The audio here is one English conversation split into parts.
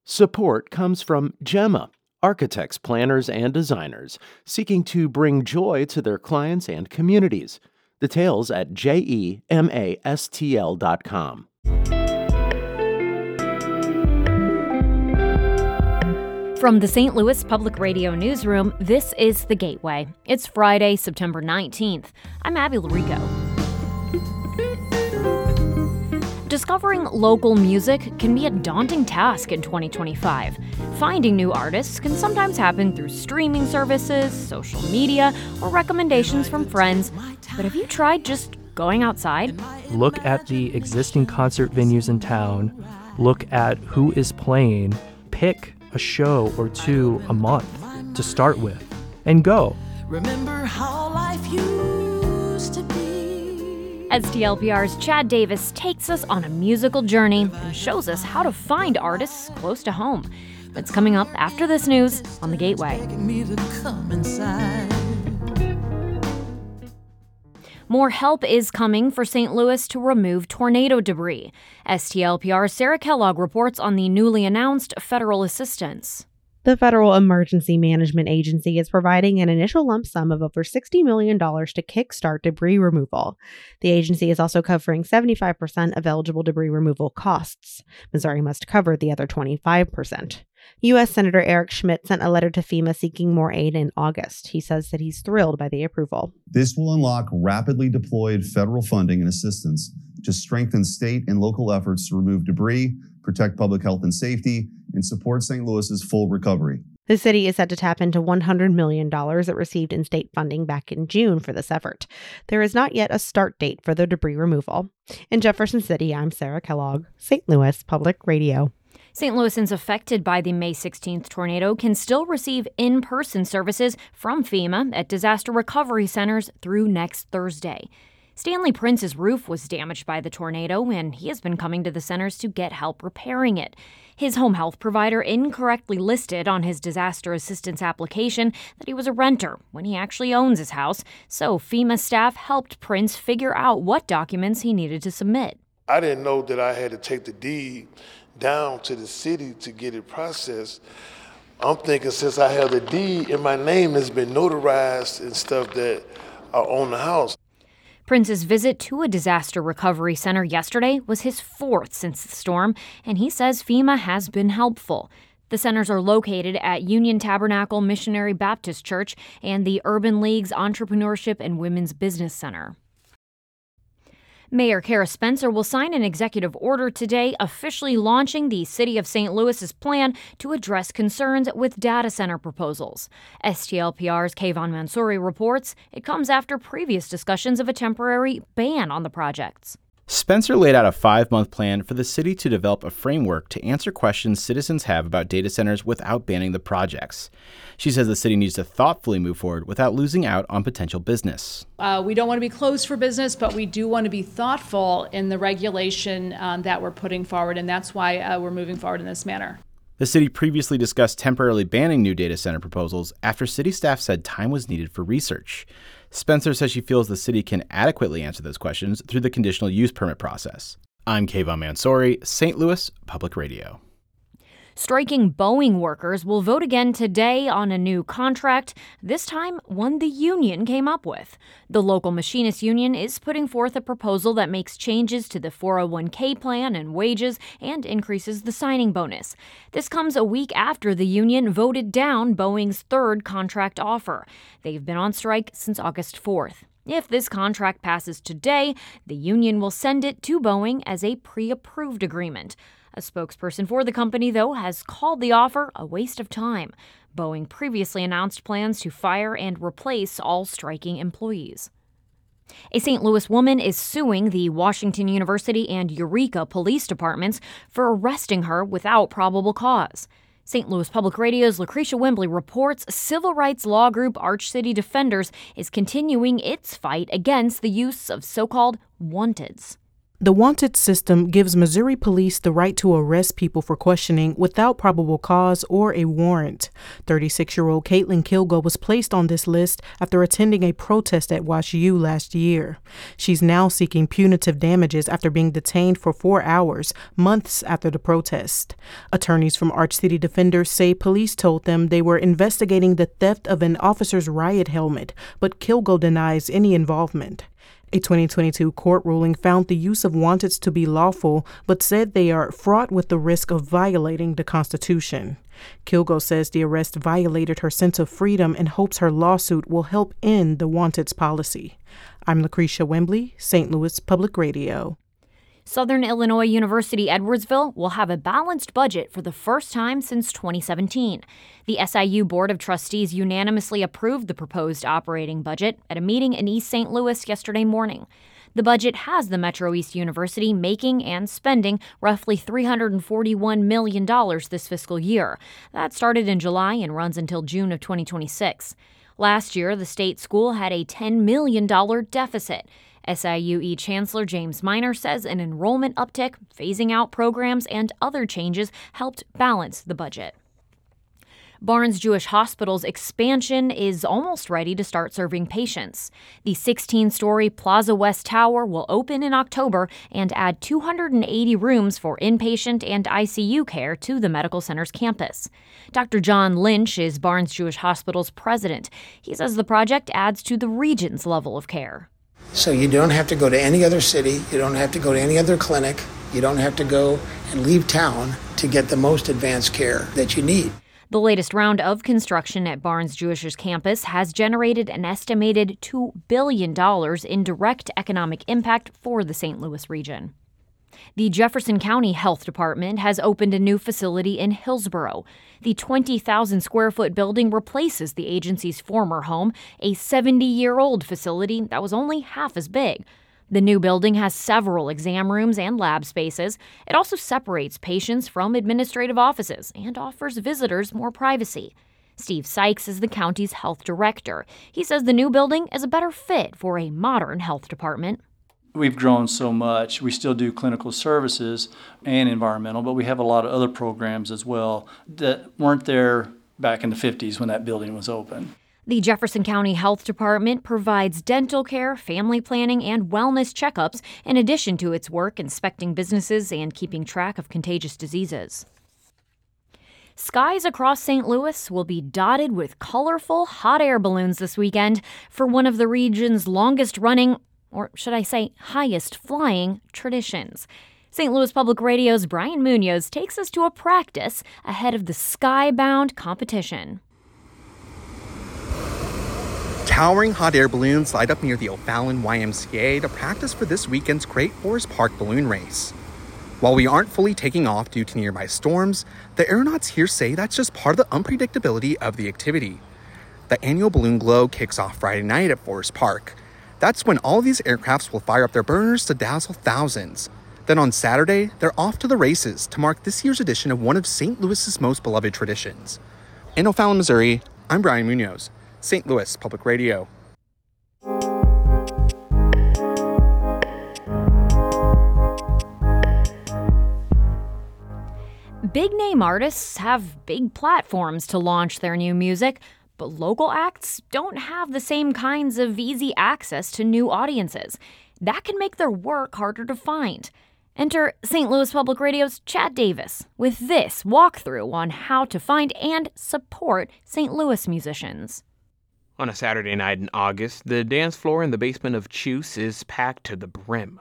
Support comes from Gemma, architects, planners, and designers seeking to bring joy to their clients and communities. Details at gemastl.com. From the St. Louis Public Radio Newsroom, this is The Gateway. It's Friday, September 19th. I'm Abby Larico. Discovering local music can be a daunting task in 2025. Finding new artists can sometimes happen through streaming services, social media, or recommendations from friends. But have you tried just going outside? Look at the existing concert venues in town. Look at who is playing. Pick a show or two a month to start with and go. Remember how life used to be. STLPR's Chad Davis takes us on a musical journey and shows us how to find artists close to home. It's coming up after this news on The Gateway. More help is coming for St. Louis to remove tornado debris. STLPR's Sarah Kellogg reports on the newly announced federal assistance. The Federal Emergency Management Agency is providing an initial lump sum of over $60 million to kickstart debris removal. The agency is also covering 75% of eligible debris removal costs. Missouri must cover the other 25%. U.S. Senator Eric Schmidt sent a letter to FEMA seeking more aid in August. He says that he's thrilled by the approval. This will unlock rapidly deployed federal funding and assistance to strengthen state and local efforts to remove debris, protect public health and safety, and support St. Louis's full recovery. The city is set to tap into $100 million it received in state funding back in June for this effort. There is not yet a start date for the debris removal. In Jefferson City, I'm Sarah Kellogg, St. Louis Public Radio. St. Louisans affected by the May 16th tornado can still receive in-person services from FEMA at disaster recovery centers through next Thursday. Stanley Prince's roof was damaged by the tornado, and he has been coming to the centers to get help repairing it. His home health provider incorrectly listed on his disaster assistance application that he was a renter when he actually owns his house, so FEMA staff helped Prince figure out what documents he needed to submit. I didn't know that I had to take the deed down to the city to get it processed. I'm thinking since I have the deed and my name has been notarized and stuff that I own the house. Prince's visit to a disaster recovery center yesterday was his fourth since the storm, and he says FEMA has been helpful. The centers are located at Union Tabernacle Missionary Baptist Church and the Urban League's Entrepreneurship and Women's Business Center. Mayor Kara Spencer will sign an executive order today officially launching the City of St. Louis's plan to address concerns with data center proposals. STLPR's Kayvon Mansouri reports it comes after previous discussions of a temporary ban on the projects. Spencer laid out a 5-month plan for the city to develop a framework to answer questions citizens have about data centers without banning the projects. She says the city needs to thoughtfully move forward without losing out on potential business. We don't want to be closed for business, but we do want to be thoughtful in the regulation that we're putting forward, and that's why we're moving forward in this manner. The city previously discussed temporarily banning new data center proposals after city staff said time was needed for research. Spencer says she feels the city can adequately answer those questions through the conditional use permit process. I'm Kayvon Mansouri, St. Louis Public Radio. Striking Boeing workers will vote again today on a new contract, this time one the union came up with. The local machinists union is putting forth a proposal that makes changes to the 401k plan and wages and increases the signing bonus. This comes a week after the union voted down Boeing's third contract offer. They've been on strike since August 4th. If this contract passes today, the union will send it to Boeing as a pre-approved agreement. A spokesperson for the company, though, has called the offer a waste of time. Boeing previously announced plans to fire and replace all striking employees. A St. Louis woman is suing the Washington University and Eureka police departments for arresting her without probable cause. St. Louis Public Radio's Lucretia Wembley reports civil rights law group Arch City Defenders is continuing its fight against the use of so-called wanteds. The wanted system gives Missouri police the right to arrest people for questioning without probable cause or a warrant. 36-year-old Caitlin Kilgo was placed on this list after attending a protest at WashU last year. She's now seeking punitive damages after being detained for 4 hours, months after the protest. Attorneys from Arch City Defenders say police told them they were investigating the theft of an officer's riot helmet, but Kilgo denies any involvement. A 2022 court ruling found the use of wanteds to be lawful, but said they are fraught with the risk of violating the Constitution. Kilgo says the arrest violated her sense of freedom and hopes her lawsuit will help end the wanteds policy. I'm Lucretia Wembley, St. Louis Public Radio. Southern Illinois University Edwardsville will have a balanced budget for the first time since 2017. The SIU Board of Trustees unanimously approved the proposed operating budget at a meeting in East St. Louis yesterday morning. The budget has the Metro East University making and spending roughly $341 million this fiscal year. That started in July and runs until June of 2026. Last year, the state school had a $10 million deficit. SIUE Chancellor James Miner says an enrollment uptick, phasing out programs, and other changes helped balance the budget. Barnes Jewish Hospital's expansion is almost ready to start serving patients. The 16-story Plaza West Tower will open in October and add 280 rooms for inpatient and ICU care to the medical center's campus. Dr. John Lynch is Barnes Jewish Hospital's president. He says the project adds to the region's level of care. So you don't have to go to any other city, you don't have to go to any other clinic, you don't have to go and leave town to get the most advanced care that you need. The latest round of construction at Barnes Jewish's campus has generated an estimated $2 billion in direct economic impact for the St. Louis region. The Jefferson County Health Department has opened a new facility in Hillsboro. The 20,000-square-foot building replaces the agency's former home, a 70-year-old facility that was only half as big. The new building has several exam rooms and lab spaces. It also separates patients from administrative offices and offers visitors more privacy. Steve Sykes is the county's health director. He says the new building is a better fit for a modern health department. We've grown so much. We still do clinical services and environmental, but we have a lot of other programs as well that weren't there back in the 50s when that building was open. The Jefferson County Health Department provides dental care, family planning, and wellness checkups, in addition to its work inspecting businesses and keeping track of contagious diseases. Skies across St. Louis will be dotted with colorful hot air balloons this weekend for one of the region's longest-running, or should I say highest flying, traditions. St. Louis Public Radio's Brian Munoz takes us to a practice ahead of the Skybound competition. Towering hot air balloons light up near the O'Fallon YMCA to practice for this weekend's Great Forest Park balloon race. While we aren't fully taking off due to nearby storms, the aeronauts here say that's just part of the unpredictability of the activity. The annual Balloon Glow kicks off Friday night at Forest Park. That's when all of these aircrafts will fire up their burners to dazzle thousands. Then on Saturday, they're off to the races to mark this year's edition of one of St. Louis's most beloved traditions. In O'Fallon, Missouri, I'm Brian Munoz, St. Louis Public Radio. Big-name artists have big platforms to launch their new music, but local acts don't have the same kinds of easy access to new audiences. That can make their work harder to find. Enter St. Louis Public Radio's Chad Davis with this walkthrough on how to find and support St. Louis musicians. On a Saturday night in August, the dance floor in the basement of Choose is packed to the brim.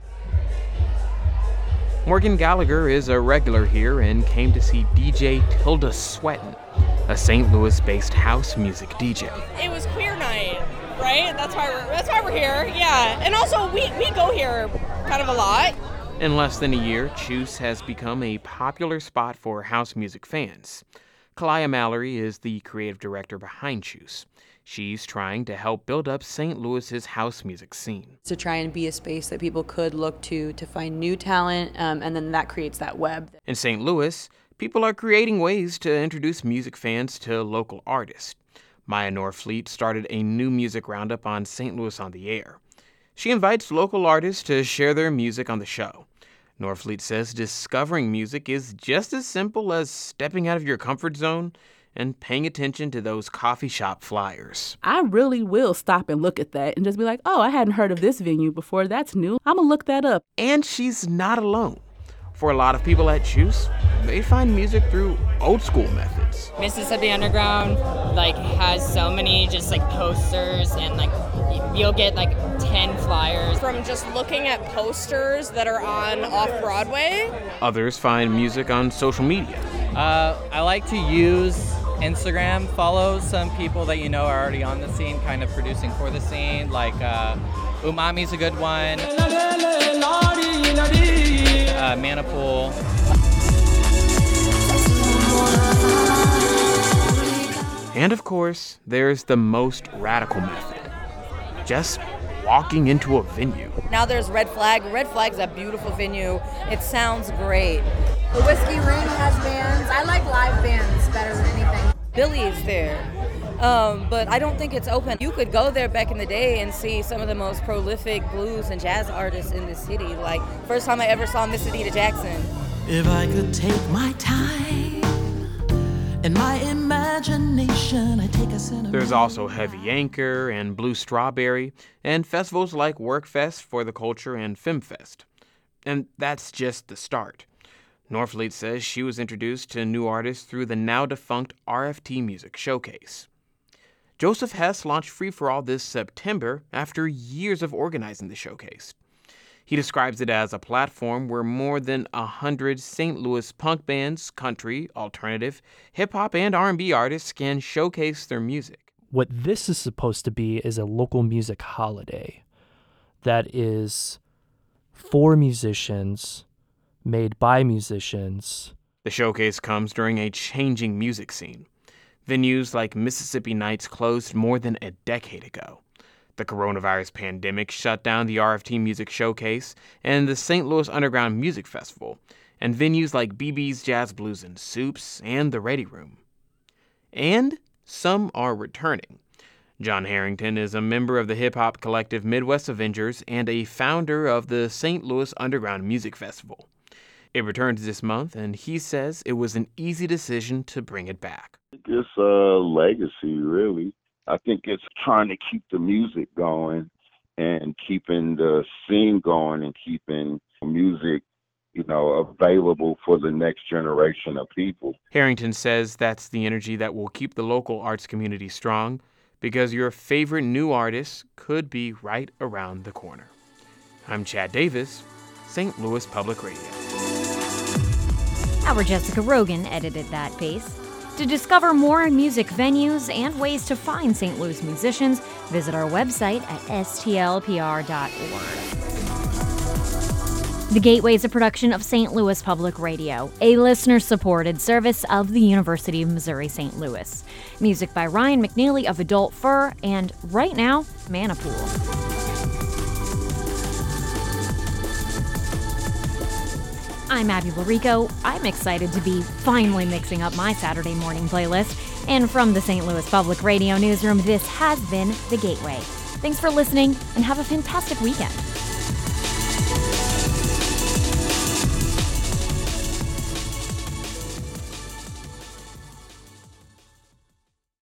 Morgan Gallagher is a regular here and came to see DJ Tilda Swetton, a St. Louis-based house music DJ. It was queer night, right? That's why we're here. Yeah, and also we go here kind of a lot. In less than a year, Choose has become a popular spot for house music fans. Kalaya Mallory is the creative director behind Choose. She's trying to help build up St. Louis's house music scene. To try and be a space that people could look to find new talent, and then that creates that web. In St. Louis, people are creating ways to introduce music fans to local artists. Maya Norfleet started a new music roundup on St. Louis on the Air. She invites local artists to share their music on the show. Norfleet says discovering music is just as simple as stepping out of your comfort zone and paying attention to those coffee shop flyers. I really will stop and look at that and just be like, oh, I hadn't heard of this venue before. That's new. I'm going to look that up. And she's not alone. For a lot of people at Choose, they find music through old school methods. Mississippi Underground has so many just posters, and you'll get 10 flyers. From just looking at posters that are on off-Broadway. Others find music on social media. I like to use Instagram, follow some people that are already on the scene, kind of producing for the scene, Umami's a good one. Manipool. And of course, there's the most radical method. Just walking into a venue. Now there's Red Flag. Red Flag's a beautiful venue. It sounds great. The Whiskey Ring has bands. I like live bands better than anything. Billy is there. But I don't think it's open. You could go there back in the day and see some of the most prolific blues and jazz artists in the city. First time I ever saw Miss Anita Jackson. If I could take my time and my imagination, I take us in. There's also Heavy Anchor and Blue Strawberry, and festivals like Workfest for the Culture and FemFest. And that's just the start. Norfleet says she was introduced to new artists through the now-defunct RFT Music Showcase. Joseph Hess launched Free For All this September after years of organizing the showcase. He describes it as a platform where more than 100 St. Louis punk bands, country, alternative, hip-hop, and R&B artists can showcase their music. What this is supposed to be is a local music holiday that is for musicians, made by musicians. The showcase comes during a changing music scene. Venues like Mississippi Nights closed more than a decade ago. The coronavirus pandemic shut down the RFT Music Showcase and the St. Louis Underground Music Festival, and venues like BB's Jazz Blues and Soups and the Ready Room. And some are returning. John Harrington is a member of the hip-hop collective Midwest Avengers and a founder of the St. Louis Underground Music Festival. It returns this month, and he says it was an easy decision to bring it back. It's a legacy, really. I think it's trying to keep the music going and keeping the scene going and keeping music, available for the next generation of people. Harrington says that's the energy that will keep the local arts community strong, because your favorite new artist could be right around the corner. I'm Chad Davis, St. Louis Public Radio. Our Jessica Rogan edited that piece. To discover more music venues and ways to find St. Louis musicians, visit our website at stlpr.org. The Gateway is a production of St. Louis Public Radio, a listener-supported service of the University of Missouri-St. Louis. Music by Ryan McNeely of Adult Fur, and right now, Manipool. I'm Abby Larico. I'm excited to be finally mixing up my Saturday morning playlist. And from the St. Louis Public Radio newsroom, this has been The Gateway. Thanks for listening, and have a fantastic weekend.